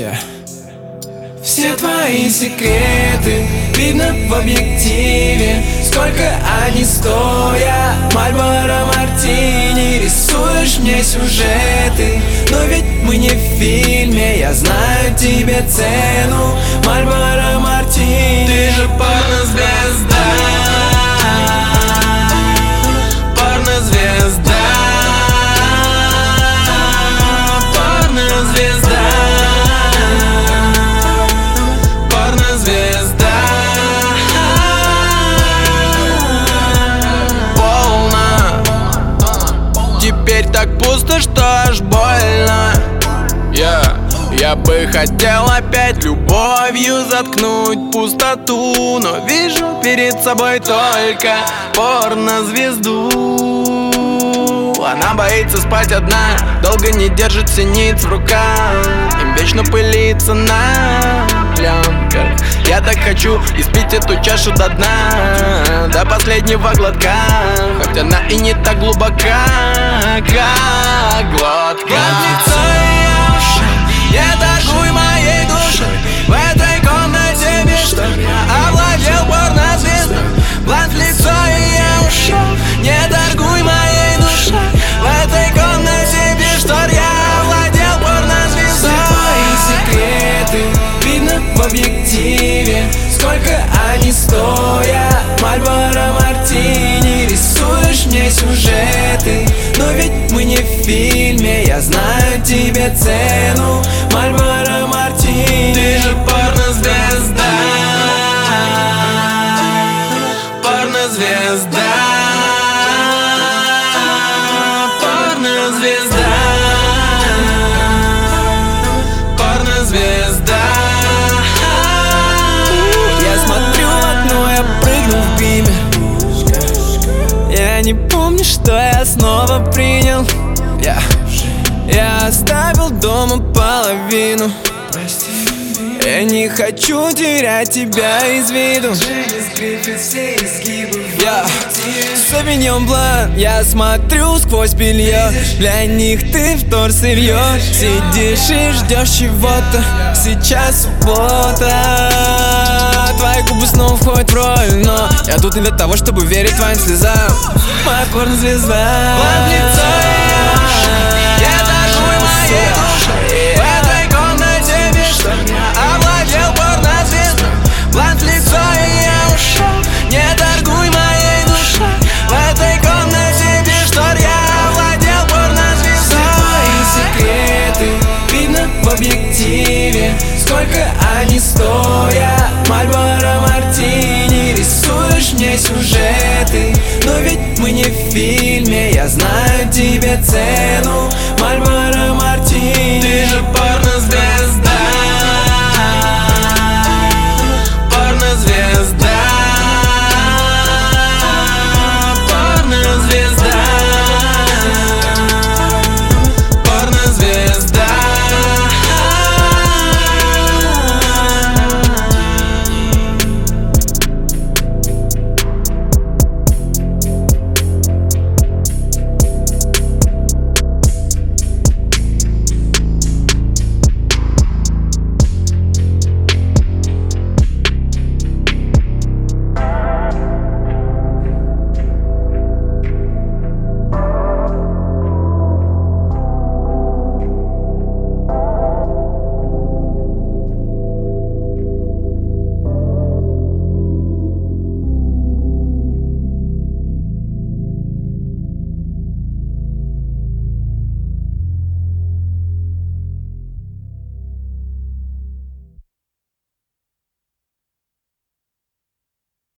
Yeah. Все твои секреты видно в объективе. Сколько они стоят? Мальборо Мартини. Рисуешь мне сюжеты, но ведь мы не в фильме. Я знаю тебе цену, Мальборо Мартини. Ты же порнозвезда, порнозвезда, порнозвезда, порнозвезда. Полно, теперь так пусто, что аж больно. Я бы хотел опять любовью заткнуть пустоту, но вижу перед собой только порнозвезду. Она боится спать одна, долго не держит синиц в руках, им вечно пылится на пленках. Я так хочу испить эту чашу до дна, до последнего глотка, хоть она и не так глубока, как глотка. Не торгуй моей душой, в этой комнате без штор я овладел порнозвездой. Глаз в лицо и я ушел. Не торгуй моей душой, в этой комнате без штор я овладел порнозвездой. Все твои секреты видно в объективе. Сколько они стоят? Мальборо Мартини. Рисуешь мне сюжеты, но ведь мы не в фильме. Я знаю тебе цену, Мальборо Мартини. Ты же порнозвезда, порнозвезда, порнозвезда, порнозвезда. Я смотрю в окно, я прыгну в бимер. Я не помню, что я снова принял. Я оставил дома половину. Я не хочу терять тебя из виду. Совиньон Блан, я смотрю сквозь белье. Для них ты вторсырье. Сидишь и ждешь чего-то. Сейчас суббота. Твои губы снова входят в роль, но я тут не для того, чтобы верить твоим слезам. Моя порнозвезда. Глаз в лицо и я торгуй моей душой, в этой комнате без штор я овладел порнозвездой. Глаз в лицо и я ушел. Не торгуй моей душой, в этой комнате без штор я овладел порнозвездой. Твои секреты видно в объективе. Сколько они стоят? Мальборо Мартини. Рисуешь мне сюжеты, но ведь мы не в фильме. Я знаю тебе цену, Мальборо Мартини. Ты же